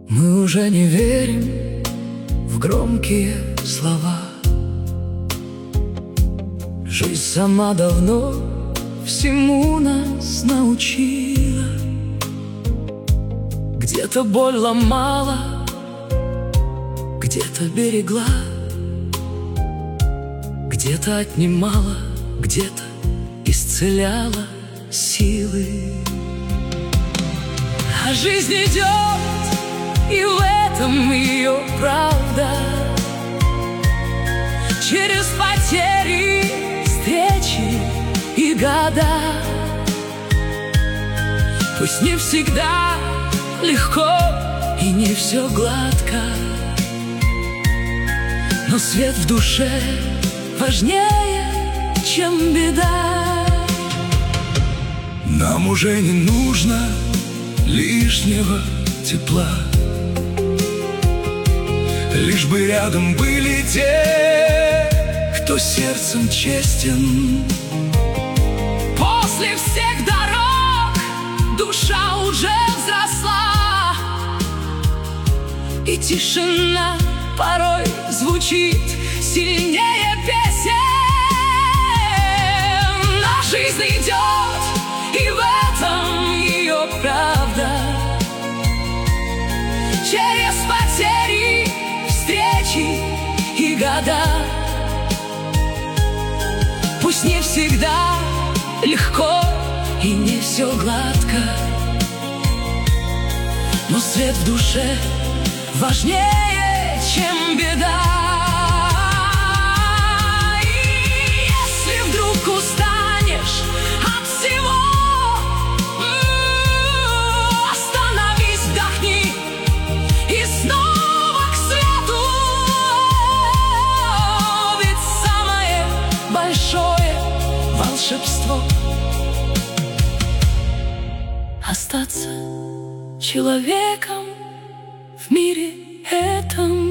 Мы уже не верим в громкие слова. Жизнь сама давно всему нас научила. Где-то боль ломала, где-то берегла, где-то отнимала, где-то исцеляла силы. А жизнь идет, и в этом ее правда. Через потери, встречи и года. Пусть не всегда легко и не все гладко, но свет в душе важнее, чем беда. Нам уже не нужно лишнего тепла, лишь бы рядом были те, кто сердцем честен. После всех дорог душа уже взросла, и тишина порой звучит сильнее песен. Но жизнь идет, и в этом ее правда. Через потери, встречи и года. Пусть не всегда легко и не все гладко, но свет в душе важнее, чем беда. И если вдруг устанешь от всего, остановись, вдохни и снова к свету. Ведь самое большое волшебство — остаться человеком в мире этом.